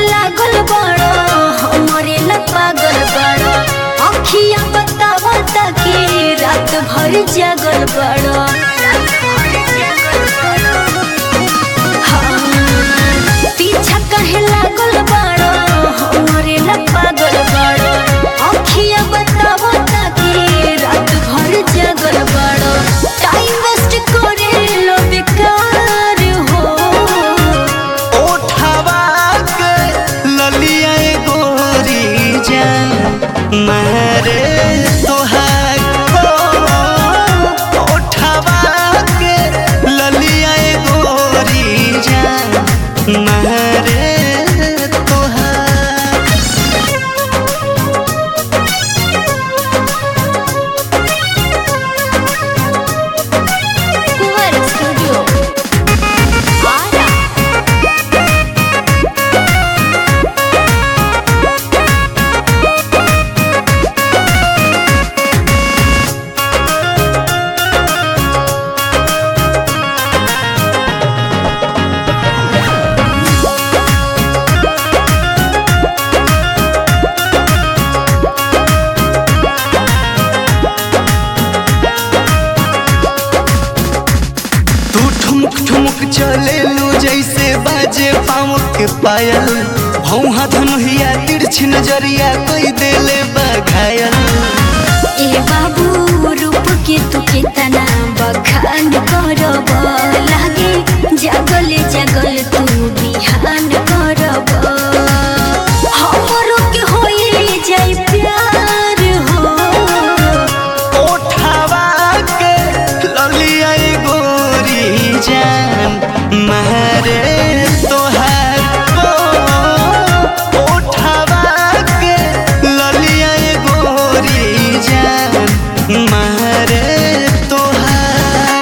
लागल बड़ा हमरे ला पागल बड़ा अखिया बतावा ताकि रात भर जागल बड़ा पीछा कहे लागल बड़ा हमरे ला पागल बड़ा अखिया बतावा ताकि रात भर जागल बड़ा टाइम वेस्ट करे लो बेकार हो ओठवा के ललिया गोरी जान मारे तोहार ओठवा के ललिया गोरी जान मारे कुंवर स्टूडियो आरा तू ठुमुक ठुमुक चले लू जैसे बाजे पाँव के पायल भौहा धनुहिया तिरछी नजरिया कोई देले बघायल ए बाबू रूप के तू कितना बखान करब लागे जगल जगल तू बिहान करब हमरो के होई जाई प्यार हो ओठवा के ललिया गोरी जान मारे तोहार ओठवा के ललिया गोरी जान मारे तोहार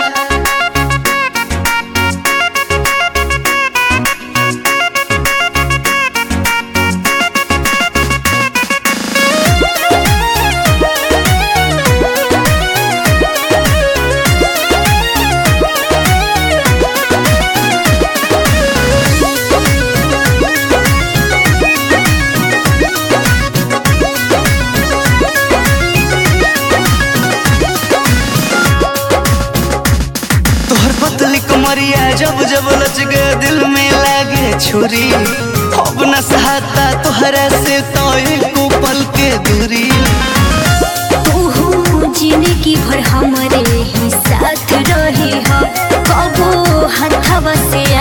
तोहर पतली कमरिया जब जब लच गए दिल में लागे छुरी अब न सहाता तोहरा से तो एको पल के दूरी तू जिंदगी भर हमरे ही साथ रही हो कबो हथवा से